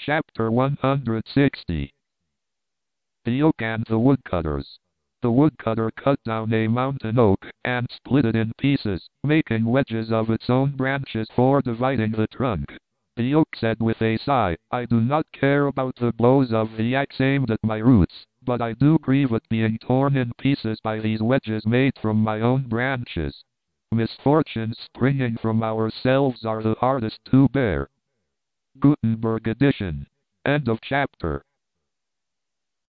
Chapter 160. The Oak and the Woodcutters. The woodcutter cut down a mountain oak, and split it in pieces, making wedges of its own branches for dividing the trunk. The oak said with a sigh, "I do not care about the blows of the axe aimed at my roots, but I do grieve at being torn in pieces by these wedges made from my own branches. Misfortunes springing from ourselves are the hardest to bear." Gutenberg edition. End of chapter.